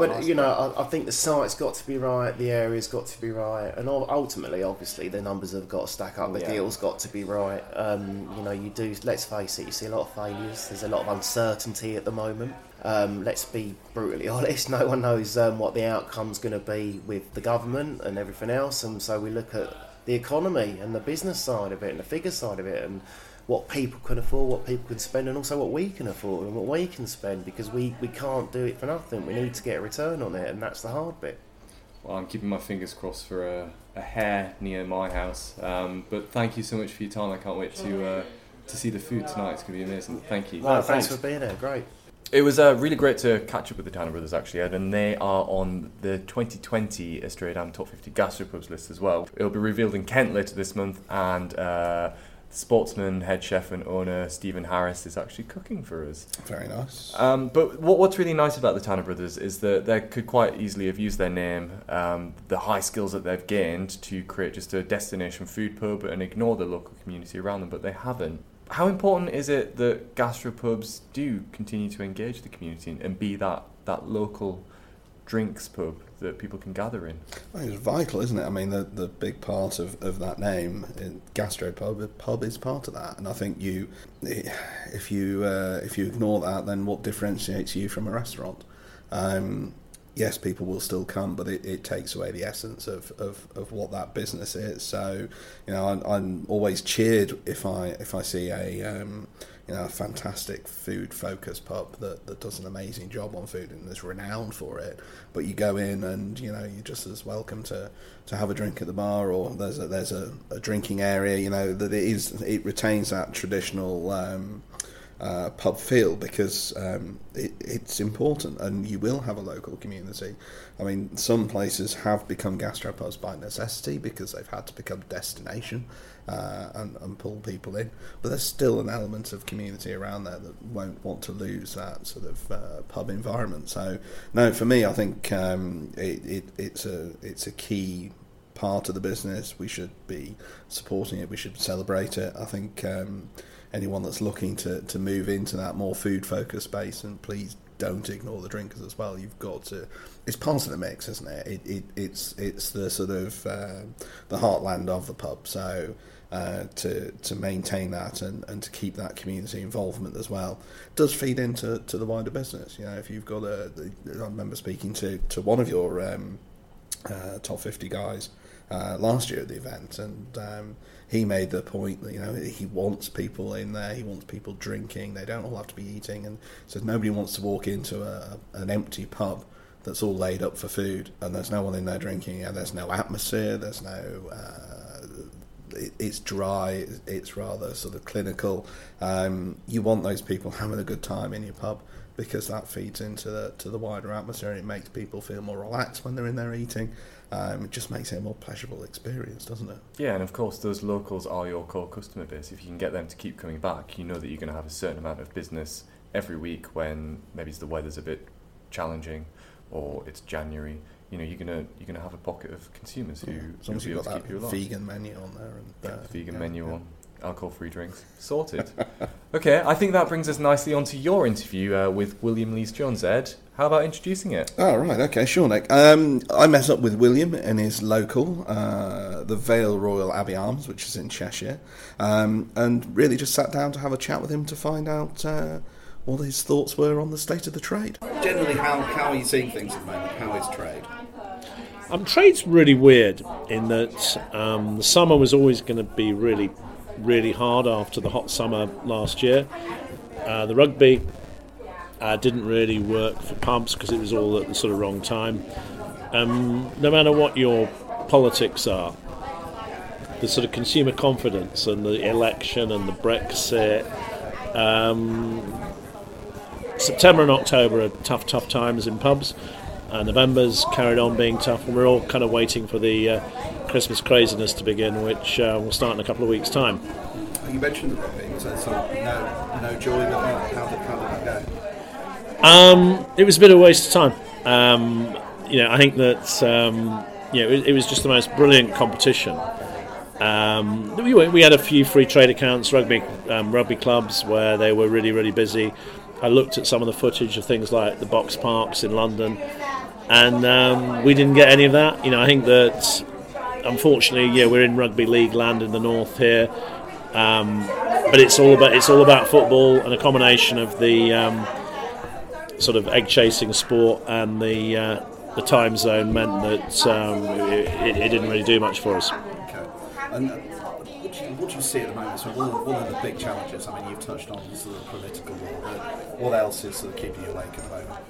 I think the site's got to be right, the area's got to be right, and ultimately, obviously, the numbers have got to stack up. The deal's got to be right. You do. Let's face it. You see a lot of failures. There's a lot of uncertainty at the moment. Let's be brutally honest. No one knows what the outcome's going to be with the government and everything else, and so we look at the economy and the business side of it and the figure side of it and what people can afford, what people can spend, and also what we can afford and what we can spend, because we can't do it for nothing. We need to get a return on it, and that's the hard bit. Well, I'm keeping my fingers crossed for a hare near my house. But thank you so much for your time. I can't wait to see the food tonight. It's going to be amazing. Thank you. No, thanks for being here. Great. It was really great to catch up with the Tanner Brothers, actually, Ed, and they are on the 2020 Australian Top 50 Gastropubs list as well. It'll be revealed in Kent later this month, and Sportsman head chef and owner Stephen Harris is actually cooking for us. Very nice. But what's really nice about the Tanner Brothers is that they could quite easily have used their name, the high skills that they've gained, to create just a destination food pub and ignore the local community around them, but they haven't. How important is it that gastropubs do continue to engage the community and be that local drinks pub that people can gather in? I think it's vital, isn't it? I mean, the big part of that name, gastropub, pub is part of that. And I think if you ignore that, then what differentiates you from a restaurant? Yes, people will still come, but it takes away the essence of what that business is. So, I'm always cheered if I see a fantastic food-focused pub that does an amazing job on food and is renowned for it. But you go in and you're just as welcome to have a drink at the bar, or there's a drinking area. That it retains that traditional pub feel, because it's important, and you will have a local community. I mean, some places have become gastropubs by necessity because they've had to become a destination and pull people in, but there's still an element of community around there that won't want to lose that sort of pub environment. So no, for me, I think it's a key part of the business. We should be supporting it, we should celebrate it. I think anyone that's looking to move into that more food focused space, and please don't ignore the drinkers as well. You've got to, it's part of the mix, isn't it? It's the sort of the heartland of the pub, so to maintain that and to keep that community involvement as well does feed into the wider business. You know, if you've got I remember speaking to one of your top 50 guys last year at the event, and he made the point that, you know, he wants people in there, he wants people drinking, they don't all have to be eating, and says nobody wants to walk into an empty pub that's all laid up for food and there's no one in there drinking, and there's no atmosphere, there's no it's dry, it's rather sort of clinical. You want those people having a good time in your pub, because that feeds into the wider atmosphere, and it makes people feel more relaxed when they're in there eating. It just makes it a more pleasurable experience, doesn't it? Yeah, and of course those locals are your core customer base. If you can get them to keep coming back, you know that you're going to have a certain amount of business every week when maybe the weather's a bit challenging or it's January. You know, you're gonna have a pocket of consumers who as long as you've got that vegan menu on there, and vegan menu on, alcohol-free drinks, sorted. Okay, I think that brings us nicely onto your interview with William Lees-Jones. Ed, how about introducing it? Oh, right, okay, sure, Nick. I met up with William in his local, the Vale Royal Abbey Arms, which is in Cheshire, and really just sat down to have a chat with him to find out what his thoughts were on the state of the trade. Generally, how are you seeing things at the moment? How is trade? Trade's really weird in that the summer was always going to be really, really hard after the hot summer last year. The rugby didn't really work for pubs because it was all at the sort of wrong time. No matter what your politics are, the sort of consumer confidence and the election and the Brexit, September and October are tough times in pubs. November's carried on being tough, and we're all kind of waiting for the Christmas craziness to begin, which will start in a couple of weeks' time. You mentioned the rugby, so no joy with that. How did that go? It was a bit of a waste of time. I think that it was just the most brilliant competition. We had a few free trade accounts, rugby clubs where they were really, really busy. I looked at some of the footage of things like the Box Parks in London, and we didn't get any of that. I think that unfortunately, we're in rugby league land in the north here, but it's all about football, and a combination of the sort of egg chasing sport and the time zone meant that it didn't really do much for us. Okay. And what do you see at the moment? So one of the big challenges, I mean, you've touched on sort of political war, but what else is sort of keeping you awake at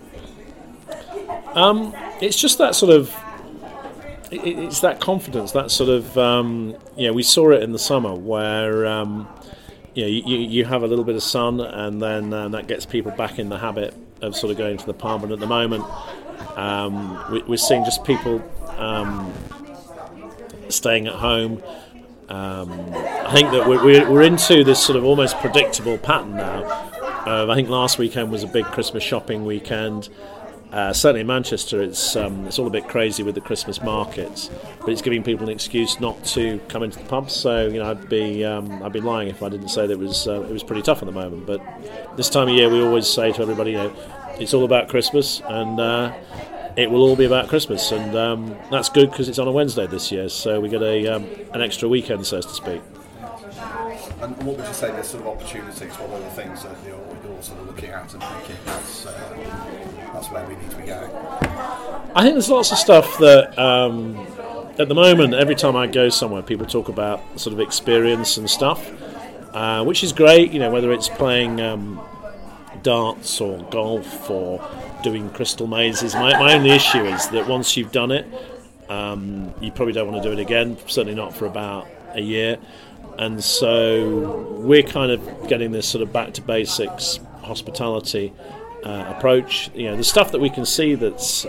the moment? It's just that sort of, it's that confidence, that sort of, we saw it in the summer where, you have a little bit of sun, and then that gets people back in the habit of sort of going to the pub. And at the moment, we're seeing just people staying at home. I think that we're into this sort of almost predictable pattern now. I think last weekend was a big Christmas shopping weekend. Certainly in Manchester, it's all a bit crazy with the Christmas markets, but it's giving people an excuse not to come into the pubs. So I'd be lying if I didn't say that it was pretty tough at the moment. But this time of year, we always say to everybody, it's all about Christmas, and it will all be about Christmas, and that's good because it's on a Wednesday this year, so we get an extra weekend, so to speak. And what would you say there's sort of opportunities? What are the things that you're sort of looking at and thinking that's where we need to be going? I think there's lots of stuff that at the moment, every time I go somewhere, people talk about sort of experience and stuff, which is great. Whether it's playing darts or golf or doing crystal mazes. My only issue is that once you've done it, you probably don't want to do it again. Certainly not for about a year, and so we're kind of getting this sort of back to basics hospitality approach. The stuff that we can see that's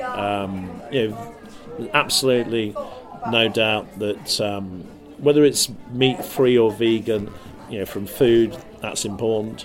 absolutely no doubt that whether it's meat free or vegan, from food, that's important.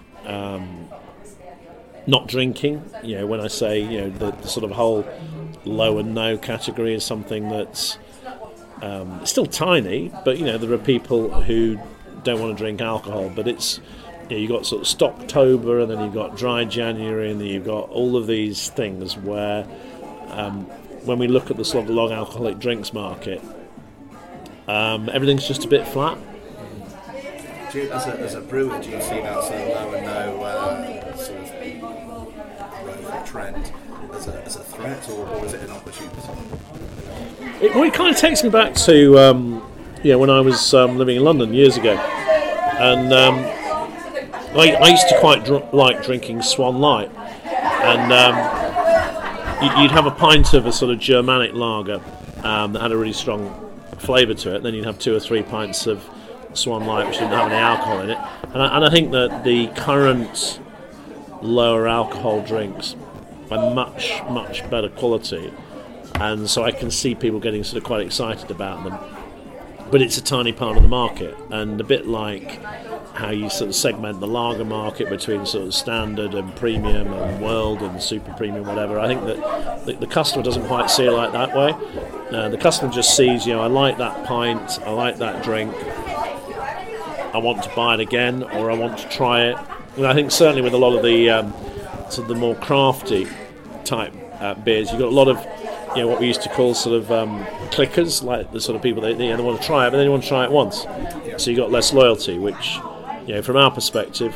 Not drinking, when I say the sort of whole low and no category is something that's still tiny, but there are people who don't want to drink alcohol, but it's you've got sort of Stoptober, and then you've got Dry January, and then you've got all of these things where when we look at the sort of long alcoholic drinks market, everything's just a bit flat. As a brewer, do you see that sort of low and no sort of growth or trend as a threat, or is it an opportunity? It kind of takes me back to when I was living in London years ago, and I used to quite like drinking Swan Light, and you'd have a pint of a sort of Germanic lager that had a really strong flavour to it, and then you'd have 2 or 3 pints of Swan Light which didn't have any alcohol in it, and I think that the current lower alcohol drinks are much better quality, and so I can see people getting sort of quite excited about them, but it's a tiny part of the market, and a bit like how you sort of segment the lager market between sort of standard and premium and world and super premium, whatever. I think that the customer doesn't quite see it like that way. The customer just sees, I like that pint, I like that drink, I want to buy it again, or I want to try it. And I think certainly with a lot of the sort of the more crafty type beers, you've got a lot of what we used to call sort of clickers, like the sort of people they want to try it, but then they want to try it once. So you've got less loyalty, which from our perspective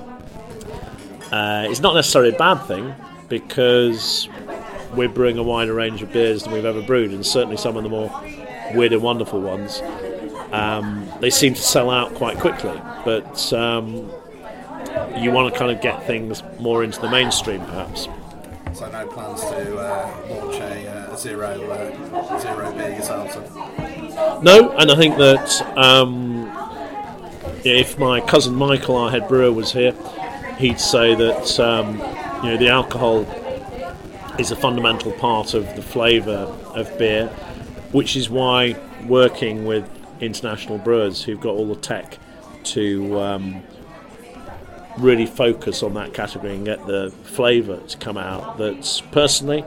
it's not necessarily a bad thing, because we're brewing a wider range of beers than we've ever brewed, and certainly some of the more weird and wonderful ones. They seem to sell out quite quickly, but you want to kind of get things more into the mainstream, perhaps. So no plans to launch a zero beer yourselves? No, and I think that if my cousin Michael, our head brewer, was here, he'd say that the alcohol is a fundamental part of the flavour of beer, which is why working with international brewers who've got all the tech to really focus on that category and get the flavour to come out. That's personally,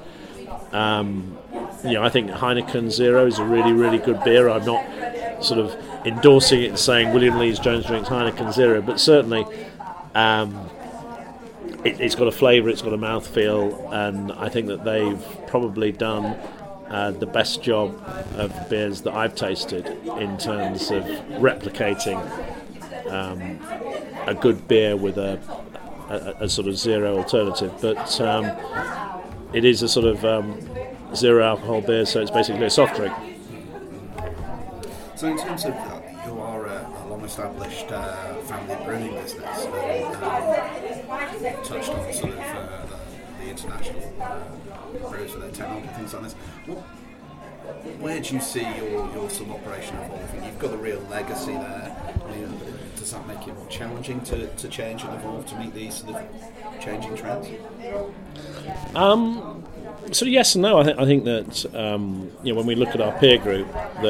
I think Heineken Zero is a really good beer. I'm not sort of endorsing it and saying William Lees Jones drinks Heineken Zero, but certainly it's got a flavour, it's got a mouthfeel, and I think that they've probably done the best job of beers that I've tasted in terms of replicating a good beer with a sort of zero alternative. But it is a sort of zero alcohol beer, so it's basically a soft drink. So in terms of you are a long-established family brewing business, and touched on sort of the international brewers with their technology, things like this. Where do you see your sort of operation evolving? You've got a real legacy there. Does that make it more challenging to change and evolve to meet these sort of changing trends? So yes and no. I think that when we look at our peer group,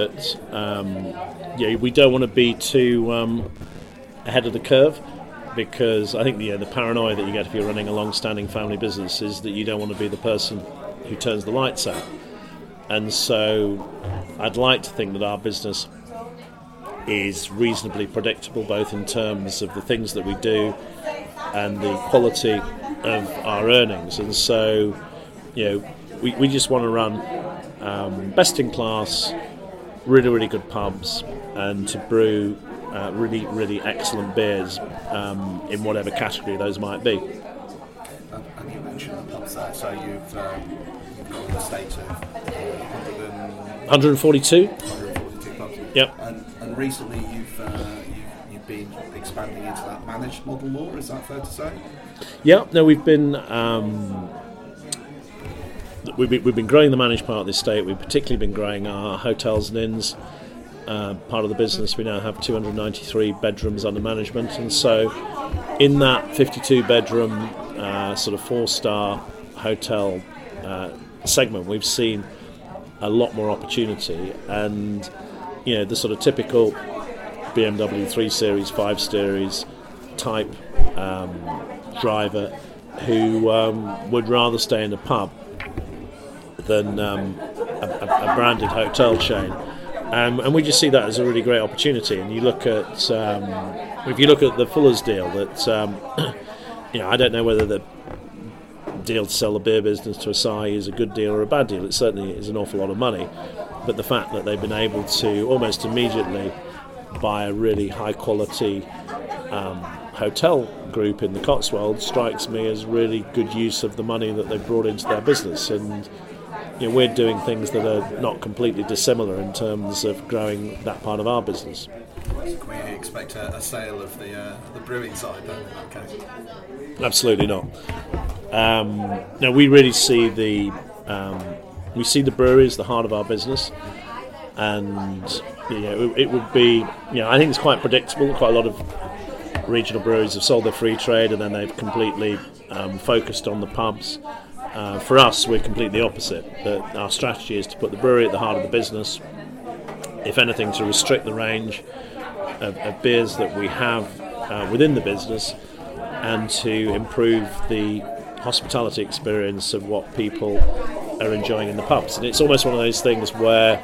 that we don't want to be too ahead of the curve, because I think the paranoia that you get if you're running a long-standing family business is that you don't want to be the person who turns the lights out. And so I'd like to think that our business is reasonably predictable, both in terms of the things that we do and the quality of our earnings. And so, we just want to run best in class, really good pubs, and to brew really excellent beers in whatever category those might be. And you mentioned the pubs there, so you've got an estate of 142 pubs. Yep. And recently you've been expanding into that managed model more. Is that fair to say? Yeah. No, we've been growing the managed part of the estate. We've particularly been growing our hotels and inns, part of the business, we now have 293 bedrooms under management, and so in that 52 bedroom sort of 4-star hotel segment, we've seen a lot more opportunity. And the sort of typical BMW 3 Series, 5 Series type driver who would rather stay in a pub than a branded hotel chain. And we just see that as a really great opportunity. And you look at if you look at the Fuller's deal, that I don't know whether the deal to sell the beer business to Asahi is a good deal or a bad deal. It certainly is an awful lot of money, but the fact that they've been able to almost immediately buy a really high quality hotel group in the Cotswolds strikes me as really good use of the money that they've brought into their business. And we're doing things that are not completely dissimilar in terms of growing that part of our business. Can we expect a sale of the brewing side then in that case? Absolutely not. No, we really see the brewery as the heart of our business, and it would be I think it's quite predictable. Quite a lot of regional breweries have sold their free trade and then they've completely focused on the pubs. For us, we're completely opposite. That our strategy is to put the brewery at the heart of the business. If anything, to restrict the range of beers that we have within the business, and to improve the hospitality experience of what people are enjoying in the pubs. And it's almost one of those things where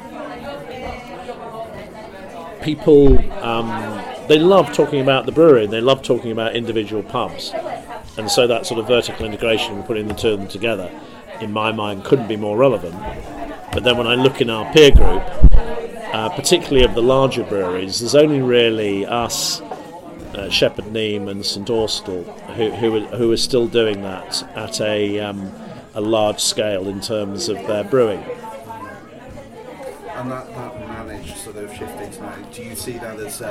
people they love talking about the brewery and they love talking about individual pubs. And so that sort of vertical integration, putting the two of them together, in my mind, couldn't be more relevant. But then when I look in our peer group, particularly of the larger breweries, there's only really us, Shepherd Neame and St Austell, who are still doing that at a large scale in terms of their brewing. And that managed sort of shifting to now, do you see that as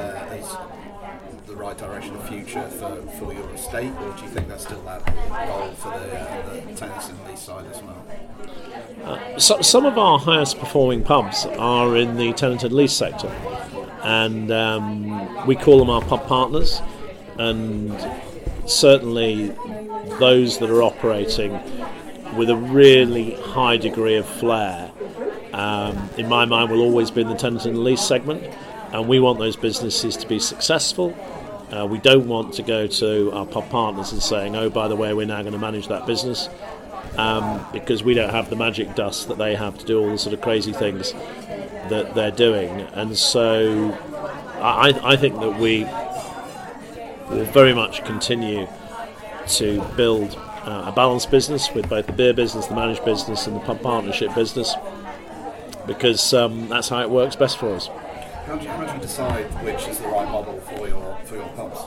the right direction of future for your estate, or do you think that's still that role for the tenants and lease side as well? So, some of our highest performing pubs are in the tenant and lease sector, and we call them our pub partners, and certainly those that are operating with a really high degree of flair, in my mind, will always be in the tenant and lease segment, and we want those businesses to be successful. We don't want to go to our pub partners and saying, oh, by the way, we're now going to manage that business, because we don't have the magic dust that they have to do all the sort of crazy things that they're doing. And so I think that we will very much continue to build a balanced business with both the beer business, the managed business and the pub partnership business, because that's how it works best for us. How do you decide which is the right model for your pubs?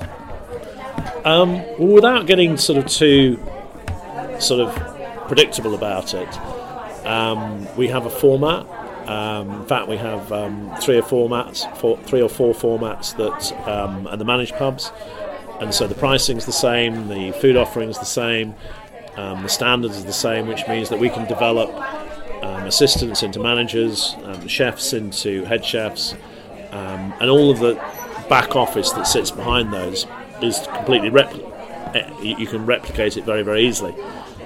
Well, without getting sort of too predictable about it, we have a format. In fact, we have three or four formats that are the managed pubs, and so the pricing's the same, the food offering's the same, the standards are the same, which means that we can develop assistants into managers, chefs into head chefs, and all of the back office that sits behind those is completely you can replicate it very, very easily.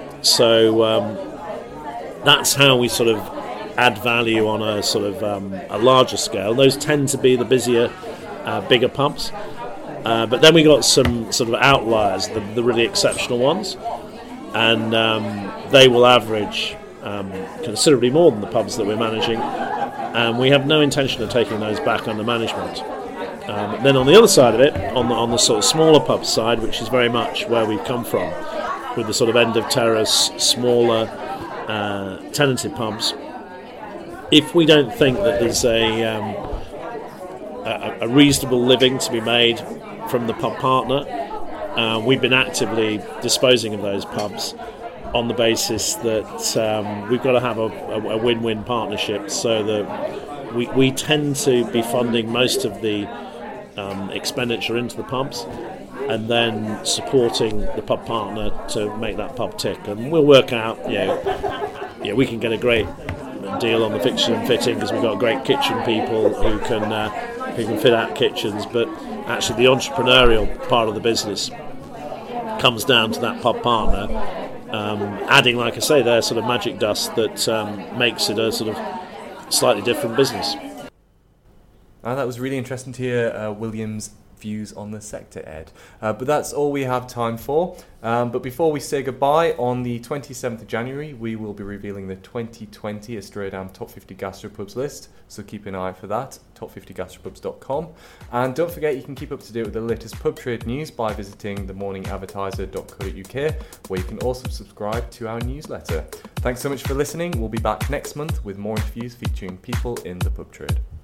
So that's how we sort of add value on a sort of a larger scale. Those tend to be the busier, bigger pubs. But then we got some sort of outliers, the really exceptional ones, and they will average considerably more than the pubs that we're managing, and we have no intention of taking those back under management. Then on the other side of it, on the sort of smaller pub side, which is very much where we've come from, with the sort of end of terrace, smaller tenanted pubs, if we don't think that there's a reasonable living to be made from the pub partner, we've been actively disposing of those pubs on the basis that we've got to have a win-win partnership, so that we tend to be funding most of the expenditure into the pubs and then supporting the pub partner to make that pub tick. And we'll work out, we can get a great deal on the fixture and fitting because we've got great kitchen people who can fit out kitchens, but actually the entrepreneurial part of the business comes down to that pub partner adding, like I say, their sort of magic dust that makes it a sort of slightly different business. That was really interesting to hear William's views on the sector, Ed. But that's all we have time for. But before we say goodbye, on the 27th of January, we will be revealing the 2020 Australian Top 50 Gastropubs list. So keep an eye out for that, top50gastropubs.com. And don't forget, you can keep up to date with the latest pub trade news by visiting themorningadvertiser.co.uk, where you can also subscribe to our newsletter. Thanks so much for listening. We'll be back next month with more interviews featuring people in the pub trade.